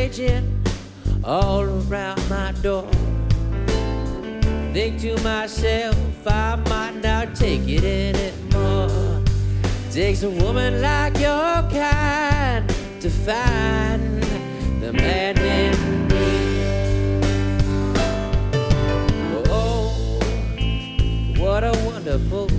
raging all around my door. Think to myself, I might not take it anymore. Takes a woman like your kind to find the man in me. Oh, what a wonderful